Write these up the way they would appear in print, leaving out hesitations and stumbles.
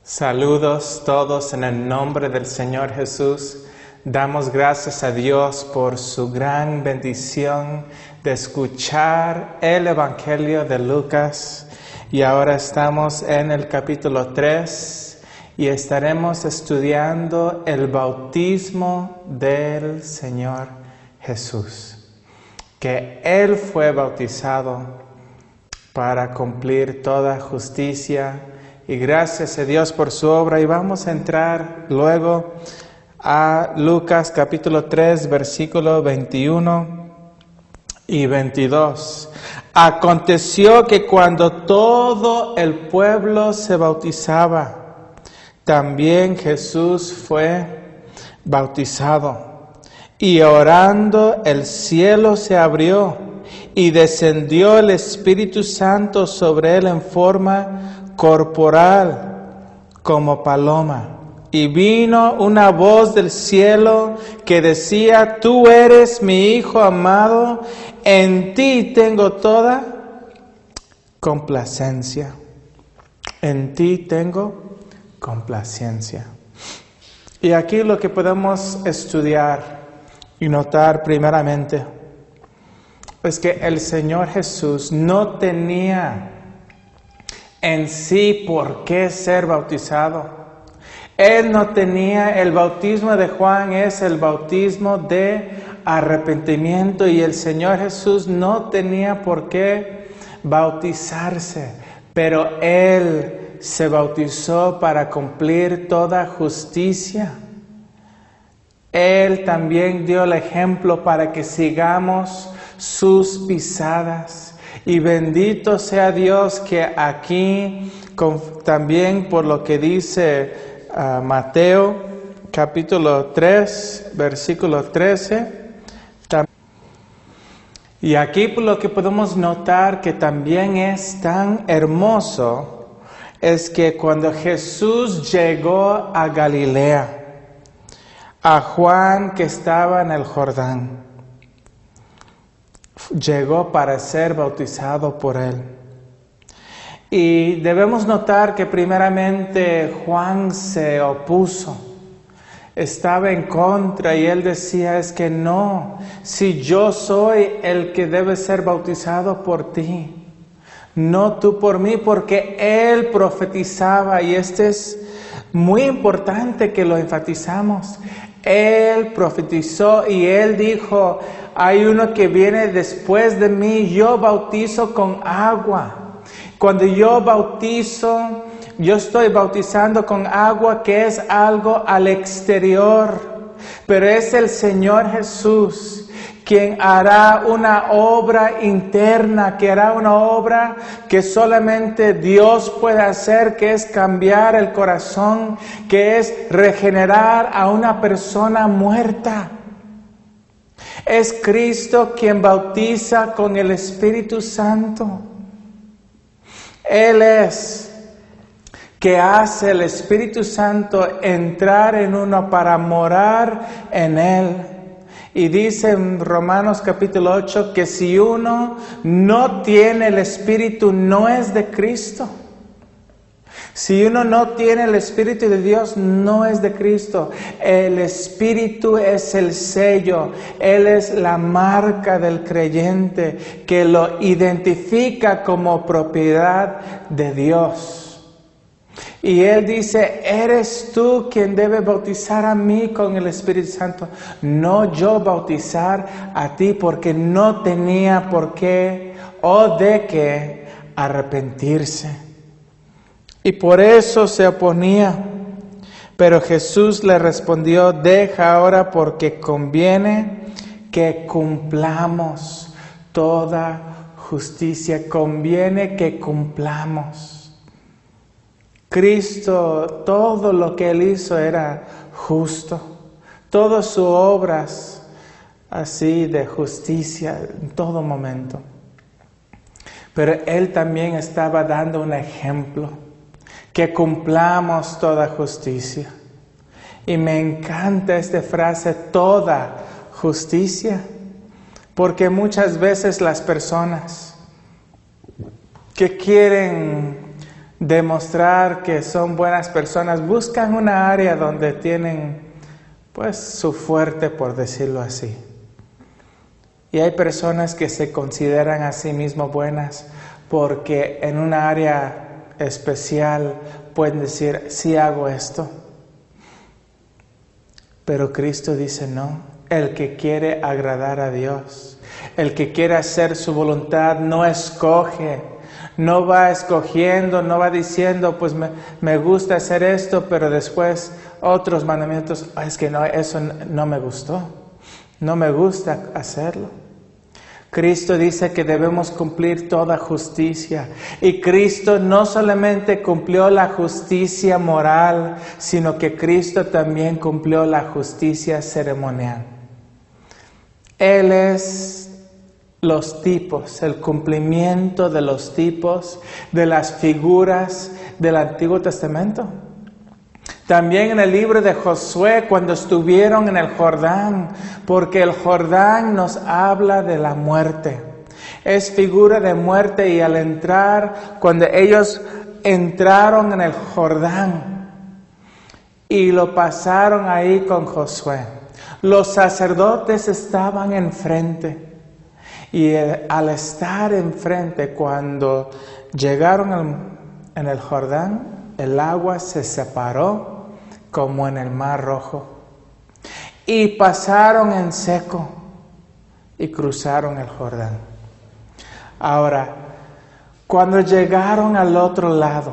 Saludos todos en el nombre del Señor Jesús. Damos gracias a Dios por su gran bendición de escuchar el Evangelio de Lucas. Y ahora estamos en el capítulo 3 y estaremos estudiando el bautismo del Señor Jesús. Que Él fue bautizado para cumplir toda justicia. Y gracias a Dios por su obra. Y vamos a entrar luego a Lucas capítulo 3, versículo 21 y 22. Aconteció que cuando todo el pueblo se bautizaba, también Jesús fue bautizado. Y orando el cielo se abrió y descendió el Espíritu Santo sobre él en forma corporal como paloma. Y vino una voz del cielo que decía: Tú eres mi Hijo amado, en ti tengo toda complacencia. En ti tengo complacencia. Y aquí lo que podemos estudiar y notar primeramente es que el Señor Jesús no tenía en sí por qué ser bautizado. Él no tenía, el bautismo de Juan es el bautismo de arrepentimiento y el Señor Jesús no tenía por qué bautizarse, pero Él se bautizó para cumplir toda justicia. Él también dio el ejemplo para que sigamos sus pisadas. Y bendito sea Dios que aquí, también por lo que dice Mateo capítulo 3, versículo 13, y aquí por lo que podemos notar que también es tan hermoso, es que cuando Jesús llegó a Galilea, a Juan que estaba en el Jordán, llegó para ser bautizado por él. Y debemos notar que primeramente Juan se opuso, estaba en contra y él decía: es que no, si yo soy el que debe ser bautizado por ti, no tú por mí, porque él profetizaba, y este es muy importante que lo enfatizamos. Él profetizó y él dijo: hay uno que viene después de mí, yo bautizo con agua. Cuando yo bautizo, yo estoy bautizando con agua, que es algo al exterior, pero es el Señor Jesús quien hará una obra interna, que hará una obra que solamente Dios puede hacer, que es cambiar el corazón, que es regenerar a una persona muerta. Es Cristo quien bautiza con el Espíritu Santo. Él es que hace el Espíritu Santo entrar en uno para morar en él. Y dice en Romanos capítulo 8 que si uno no tiene el Espíritu, no es de Cristo. Si uno no tiene el Espíritu de Dios, no es de Cristo. El Espíritu es el sello, Él es la marca del creyente que lo identifica como propiedad de Dios. Y Él dice: eres tú quien debe bautizar a mí con el Espíritu Santo, no yo bautizar a ti, porque no tenía por qué o de qué arrepentirse. Y por eso se oponía. Pero Jesús le respondió: deja ahora, porque conviene que cumplamos toda justicia. Conviene que cumplamos. Cristo, todo lo que Él hizo era justo. Todas sus obras así de justicia en todo momento. Pero Él también estaba dando un ejemplo. Que cumplamos toda justicia. Y me encanta esta frase, toda justicia, porque muchas veces las personas que quieren demostrar que son buenas personas, buscan una área donde tienen pues su fuerte, por decirlo así. Y hay personas que se consideran a sí mismas buenas porque en una área especial pueden decir, sí hago esto. Pero Cristo dice no, el que quiere agradar a Dios, el que quiere hacer su voluntad no escoge, no va escogiendo, no va diciendo, pues me gusta hacer esto, pero después otros mandamientos, es que no, eso no me gustó, no me gusta hacerlo. Cristo dice que debemos cumplir toda justicia. Y Cristo no solamente cumplió la justicia moral, sino que Cristo también cumplió la justicia ceremonial. Él es los tipos, el cumplimiento de los tipos, de las figuras del Antiguo Testamento. También en el libro de Josué, cuando estuvieron en el Jordán, porque el Jordán nos habla de la muerte. Es figura de muerte, y al entrar, cuando ellos entraron en el Jordán y lo pasaron ahí con Josué, los sacerdotes estaban enfrente. Y al estar enfrente, cuando llegaron en el Jordán, el agua se separó como en el Mar Rojo, y pasaron en seco y cruzaron el Jordán. Ahora, cuando llegaron al otro lado,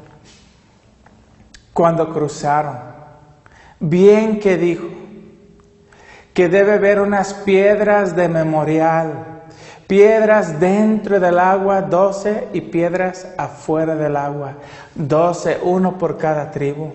cuando cruzaron, bien que dijo que debe haber unas piedras de memorial, piedras dentro del agua, 12, y piedras afuera del agua, 12, uno por cada tribu.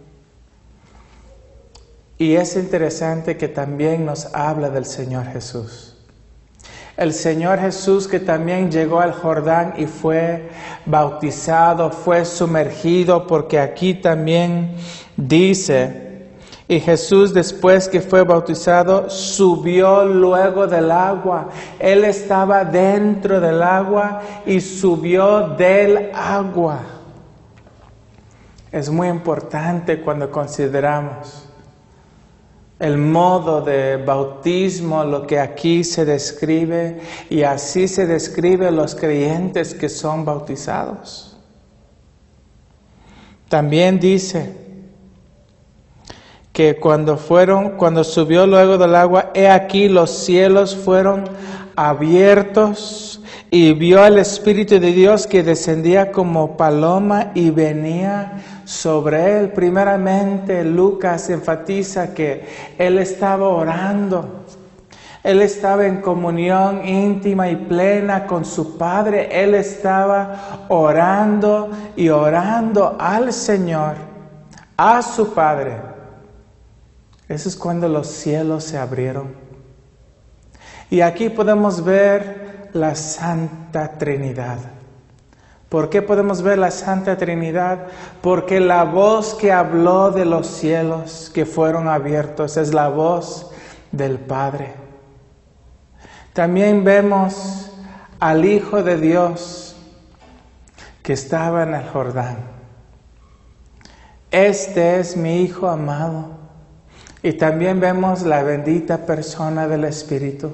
Y es interesante que también nos habla del Señor Jesús. El Señor Jesús, que también llegó al Jordán y fue bautizado, fue sumergido, porque aquí también dice, y Jesús, después que fue bautizado, subió luego del agua. Él estaba dentro del agua y subió del agua. Es muy importante cuando consideramos el modo de bautismo, lo que aquí se describe, y así se describe los creyentes que son bautizados. También dice que cuando subió luego del agua, he aquí los cielos fueron abiertos, y vio al Espíritu de Dios que descendía como paloma y venía sobre él. Primeramente, Lucas enfatiza que él estaba orando. Él estaba en comunión íntima y plena con su Padre. Él estaba orando y orando al Señor, a su Padre. Eso es cuando los cielos se abrieron. Y aquí podemos ver la Santa Trinidad. ¿Por qué podemos ver la Santa Trinidad? Porque la voz que habló de los cielos que fueron abiertos es la voz del Padre. También vemos al Hijo de Dios que estaba en el Jordán. Este es mi Hijo amado. Y también vemos la bendita persona del Espíritu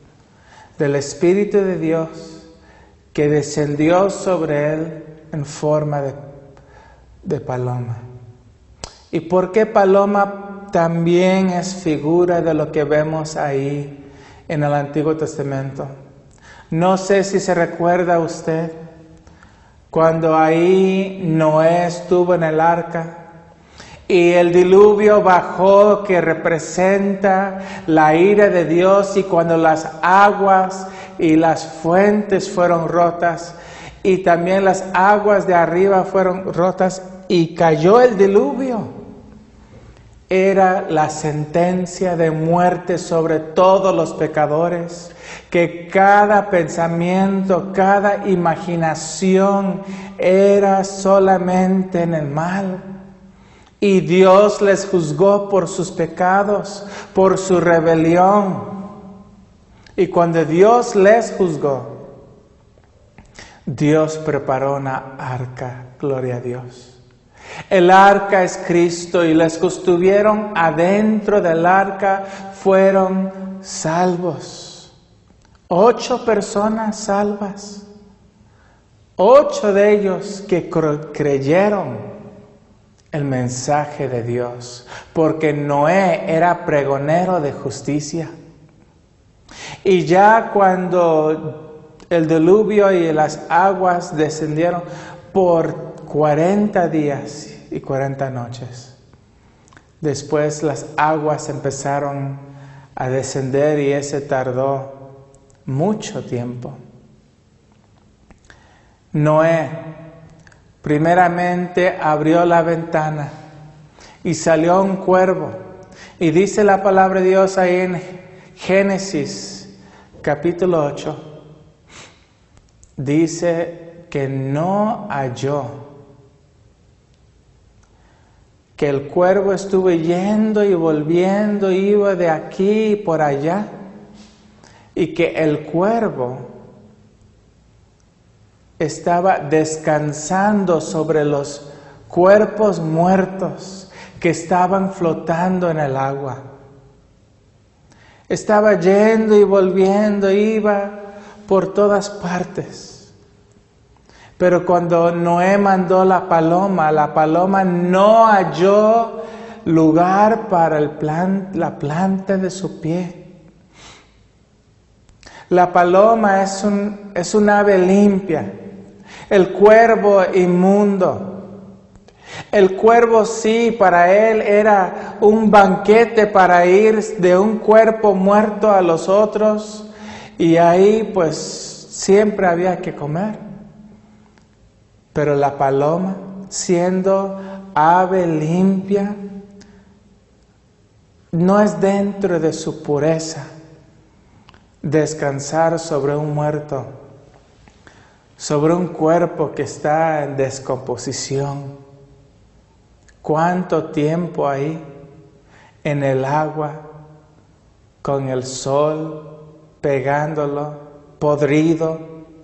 de Dios, que descendió sobre él en forma de paloma. ¿Y por qué paloma? También es figura de lo que vemos ahí en el Antiguo Testamento. No sé si se recuerda usted cuando ahí Noé estuvo en el arca y el diluvio bajó, que representa la ira de Dios, y cuando las aguas y las fuentes fueron rotas, y también las aguas de arriba fueron rotas, y cayó el diluvio, era la sentencia de muerte sobre todos los pecadores, que cada pensamiento, cada imaginación era solamente en el mal. Y Dios les juzgó por sus pecados, por su rebelión. Y cuando Dios les juzgó, Dios preparó una arca Gloria a Dios. El arca es Cristo y los que estuvieron adentro del arca fueron salvos. 8 personas salvas. 8 de ellos que creyeron el mensaje de Dios, porque Noé era pregonero de justicia. Y ya cuando el diluvio y las aguas descendieron por 40 días y 40 noches, después las aguas empezaron a descender y ese tardó mucho tiempo. Noé primeramente abrió la ventana y salió un cuervo. Y dice la palabra de Dios ahí en Génesis capítulo 8, dice que no halló, que el cuervo estuvo yendo y volviendo, iba de aquí y por allá, y que el cuervo estaba descansando sobre los cuerpos muertos que estaban flotando en el agua. Estaba yendo y volviendo, iba por todas partes. Pero cuando Noé mandó la paloma no halló lugar para la planta de su pie. La paloma es un ave limpia. El cuervo inmundo. El cuervo sí, para él era un banquete para ir de un cuerpo muerto a los otros. Y ahí pues siempre había que comer. Pero la paloma, siendo ave limpia, no es dentro de su pureza descansar sobre un muerto, sobre un cuerpo que está en descomposición. ¿Cuánto tiempo ahí en el agua, con el sol pegándolo, podrido?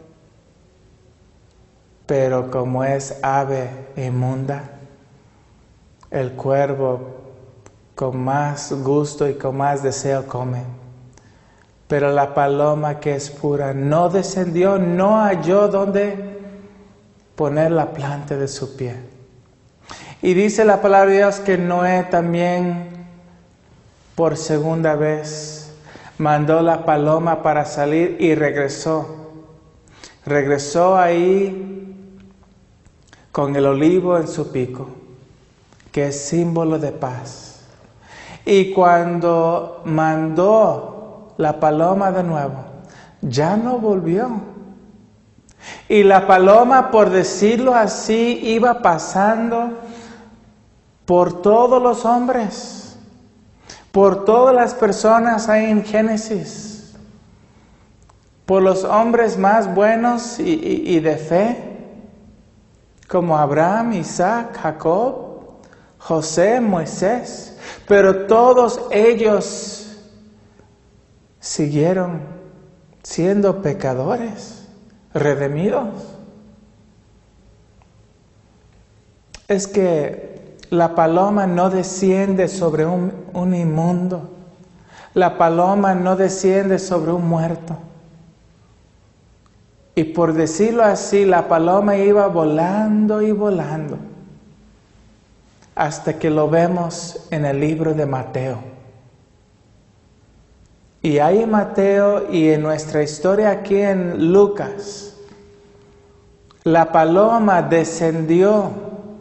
Pero como es ave inmunda, el cuervo con más gusto y con más deseo come. Pero la paloma que es pura no descendió, no halló dónde poner la planta de su pie. Y dice la palabra de Dios que Noé también por segunda vez mandó la paloma para salir y regresó. Regresó ahí con el olivo en su pico, que es símbolo de paz. Y cuando mandó la paloma de nuevo, ya no volvió. Y la paloma, por decirlo así, iba pasando por todos los hombres, por todas las personas ahí en Génesis, por los hombres más buenos y de fe, como Abraham, Isaac, Jacob, José, Moisés, pero todos ellos siguieron siendo pecadores, redimidos. Es que la paloma no desciende sobre un inmundo. La paloma no desciende sobre un muerto. Y por decirlo así, la paloma iba volando y volando hasta que lo vemos en el libro de Mateo. Y ahí en Mateo y en nuestra historia aquí en Lucas, la paloma descendió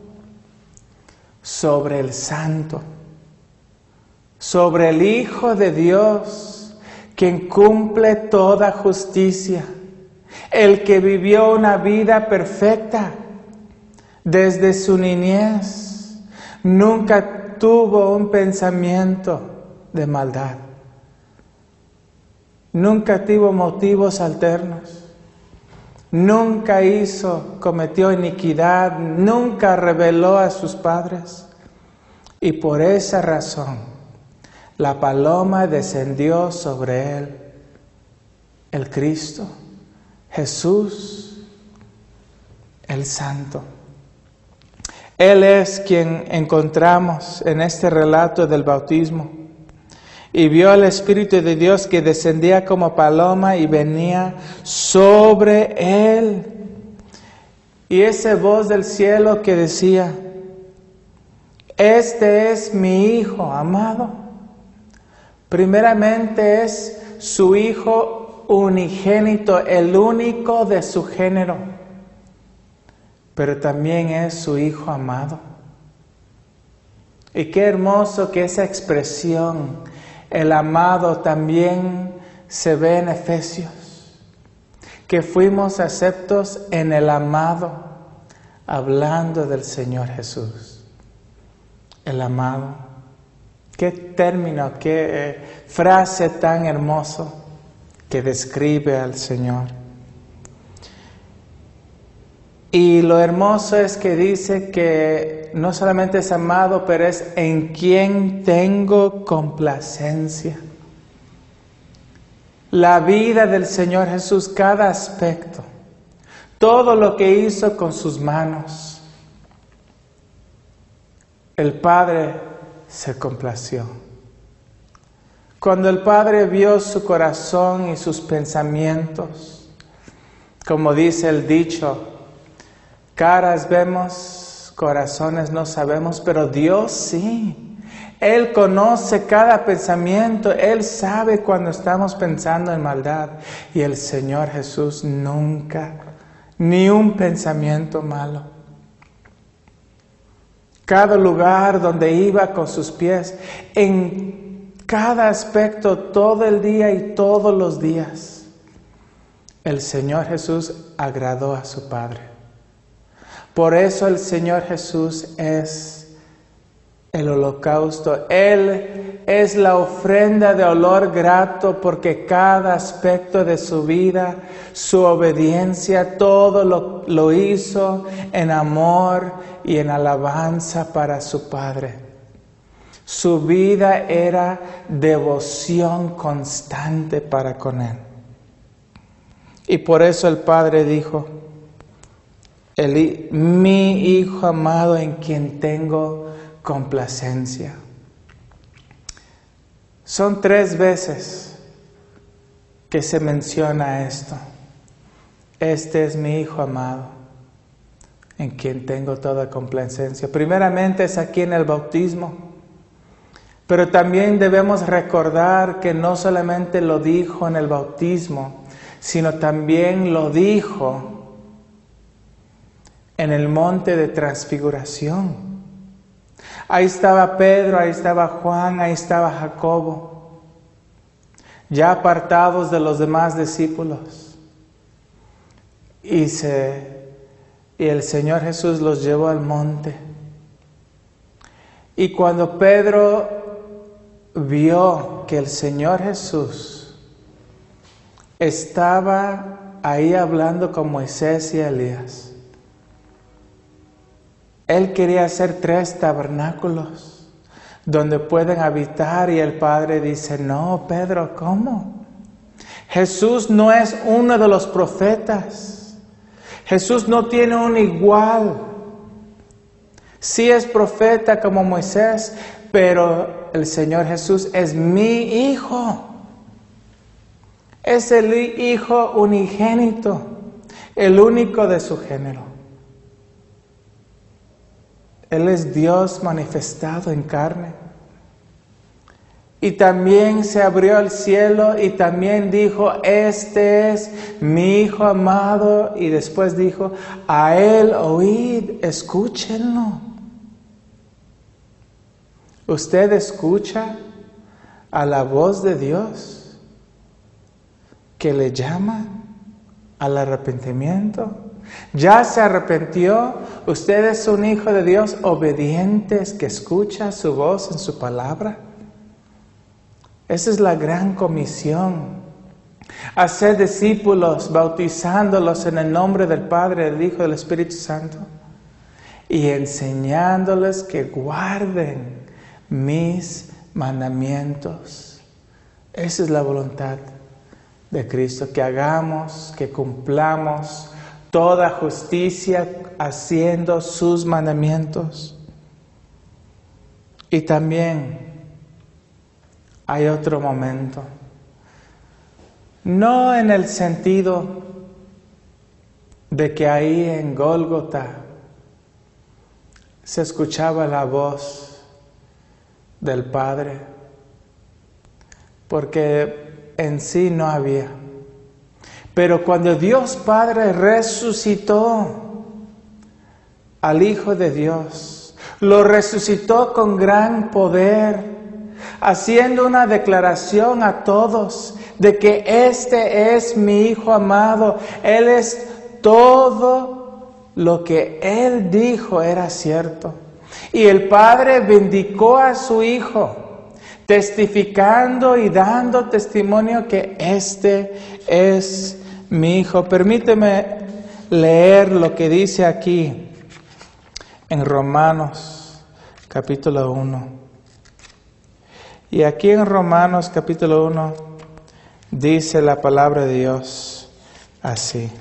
sobre el Santo, sobre el Hijo de Dios, quien cumple toda justicia, el que vivió una vida perfecta desde su niñez, nunca tuvo un pensamiento de maldad, nunca tuvo motivos alternos, nunca cometió iniquidad, nunca rebeló a sus padres. Y por esa razón, la paloma descendió sobre él, el Cristo, Jesús, el Santo. Él es quien encontramos en este relato del bautismo. Y vio al Espíritu de Dios que descendía como paloma y venía sobre él. Y esa voz del cielo que decía: este es mi Hijo amado. Primeramente es su Hijo unigénito, el único de su género. Pero también es su Hijo amado. Y qué hermoso que esa expresión, el amado, también se ve en Efesios. Que fuimos aceptos en el amado, hablando del Señor Jesús. El amado. Qué término, qué frase tan hermoso que describe al Señor. Y lo hermoso es que dice que no solamente es amado, pero es en quien tengo complacencia. La vida del Señor Jesús, cada aspecto, todo lo que hizo con sus manos, el Padre se complació. Cuando el Padre vio su corazón y sus pensamientos, como dice el dicho, caras vemos, corazones no sabemos, pero Dios sí. Él conoce cada pensamiento, Él sabe cuando estamos pensando en maldad. Y el Señor Jesús nunca, ni un pensamiento malo. Cada lugar donde iba con sus pies, en cada aspecto, todo el día y todos los días, el Señor Jesús agradó a su Padre. Por eso el Señor Jesús es el holocausto. Él es la ofrenda de olor grato, porque cada aspecto de su vida, su obediencia, todo lo hizo en amor y en alabanza para su Padre. Su vida era devoción constante para con Él. Y por eso el Padre dijo: mi Hijo amado en quien tengo complacencia. Son 3 veces que se menciona esto. Este es mi Hijo amado en quien tengo toda complacencia. Primeramente es aquí en el bautismo, pero también debemos recordar que no solamente lo dijo en el bautismo, sino también lo dijo en el monte de transfiguración. Ahí estaba Pedro, ahí estaba Juan, ahí estaba Jacobo, ya apartados de los demás discípulos. Y el Señor Jesús los llevó al monte. Y cuando Pedro vio que el Señor Jesús estaba ahí hablando con Moisés y Elías, él quería hacer 3 tabernáculos donde pueden habitar, y el Padre dice: no, Pedro, ¿cómo? Jesús no es uno de los profetas. Jesús no tiene un igual. Sí es profeta como Moisés, pero el Señor Jesús es mi Hijo. Es el Hijo unigénito, el único de su género. Él es Dios manifestado en carne. Y también se abrió el cielo y también dijo: este es mi Hijo amado. Y después dijo: a Él oíd, escúchenlo. ¿Usted escucha a la voz de Dios que le llama al arrepentimiento? ¿Ya se arrepintió? ¿Usted es un hijo de Dios obediente que escucha su voz en su palabra? Esa es la gran comisión. Hacer discípulos, bautizándolos en el nombre del Padre, del Hijo y del Espíritu Santo, y enseñándoles que guarden mis mandamientos. Esa es la voluntad de Cristo, que hagamos, que cumplamos toda justicia haciendo sus mandamientos. Y también hay otro momento, no en el sentido de que ahí en Gólgota se escuchaba la voz del Padre, porque en sí no había. Pero cuando Dios Padre resucitó al Hijo de Dios, lo resucitó con gran poder, haciendo una declaración a todos de que este es mi Hijo amado. Él es todo lo que Él dijo era cierto. Y el Padre vindicó a su Hijo, testificando y dando testimonio que este es mi Hijo. Permíteme leer lo que dice aquí en Romanos capítulo 1. Y aquí en Romanos capítulo 1 dice la palabra de Dios así.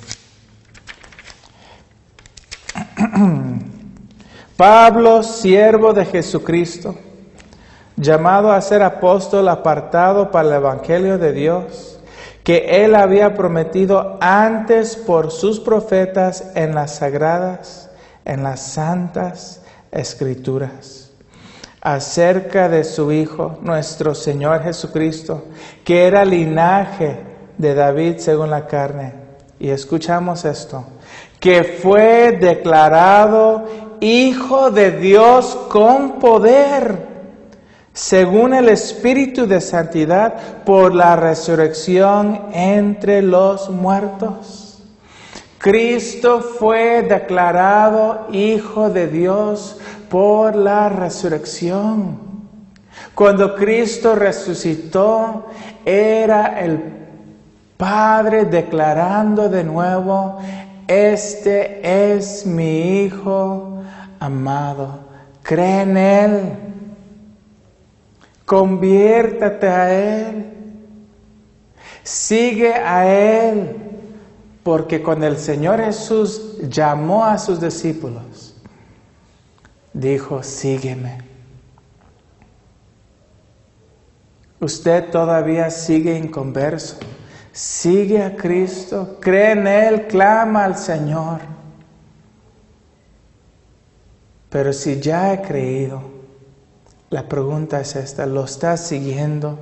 Pablo, siervo de Jesucristo, llamado a ser apóstol, apartado para el evangelio de Dios, que Él había prometido antes por sus profetas en las sagradas, en las santas Escrituras, acerca de su Hijo, nuestro Señor Jesucristo, que era linaje de David según la carne. Y escuchamos esto, que fue declarado Hijo de Dios con poder, según el Espíritu de Santidad, por la resurrección entre los muertos. Cristo fue declarado Hijo de Dios por la resurrección. Cuando Cristo resucitó, era el Padre declarando de nuevo: este es mi Hijo amado. Cree en Él. Conviértate a Él. Sigue a Él. Porque cuando el Señor Jesús llamó a sus discípulos, dijo: sígueme. Usted todavía sigue inconverso. Sigue a Cristo, cree en Él, clama al Señor. Pero si ya he creído, la pregunta es esta: ¿lo está siguiendo?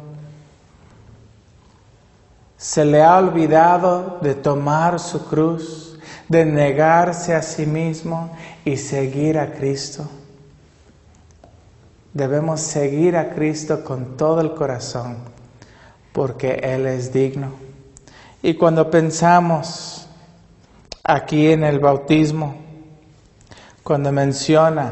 ¿Se le ha olvidado de tomar su cruz, de negarse a sí mismo y seguir a Cristo? Debemos seguir a Cristo con todo el corazón, porque Él es digno. Y cuando pensamos aquí en el bautismo, cuando menciona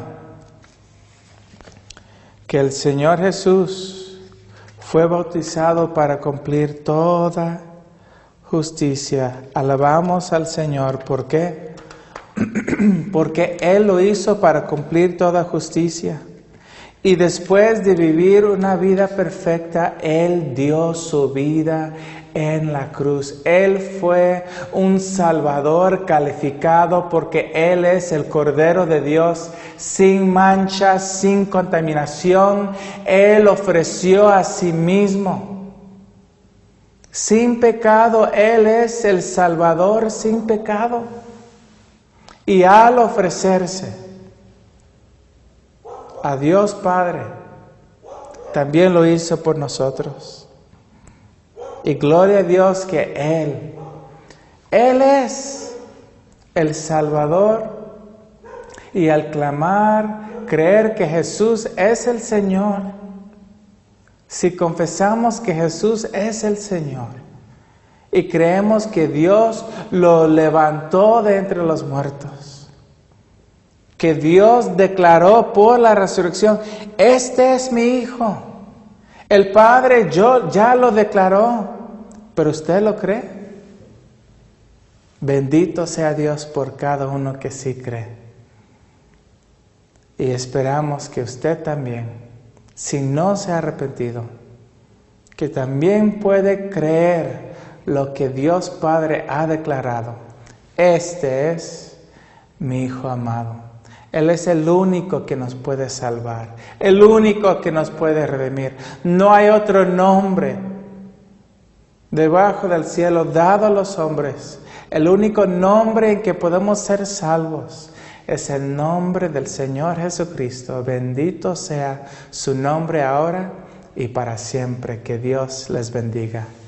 que el Señor Jesús fue bautizado para cumplir toda justicia, alabamos al Señor. ¿Por qué? Porque Él lo hizo para cumplir toda justicia. Y después de vivir una vida perfecta, Él dio su vida en la cruz. Él fue un Salvador calificado porque Él es el Cordero de Dios, sin mancha, sin contaminación. Él ofreció a sí mismo, sin pecado. Él es el Salvador sin pecado. Y al ofrecerse a Dios Padre, también lo hizo por nosotros. Y gloria a Dios que Él es el Salvador. Y al clamar, creer que Jesús es el Señor, si confesamos que Jesús es el Señor y creemos que Dios lo levantó de entre los muertos, que Dios declaró por la resurrección: este es mi Hijo. El Padre ya lo declaró, pero ¿usted lo cree? Bendito sea Dios por cada uno que sí cree. Y esperamos que usted también, si no se ha arrepentido, que también puede creer lo que Dios Padre ha declarado: este es mi Hijo amado. Él es el único que nos puede salvar, el único que nos puede redimir. No hay otro nombre debajo del cielo dado a los hombres. El único nombre en que podemos ser salvos es el nombre del Señor Jesucristo. Bendito sea su nombre ahora y para siempre. Que Dios les bendiga.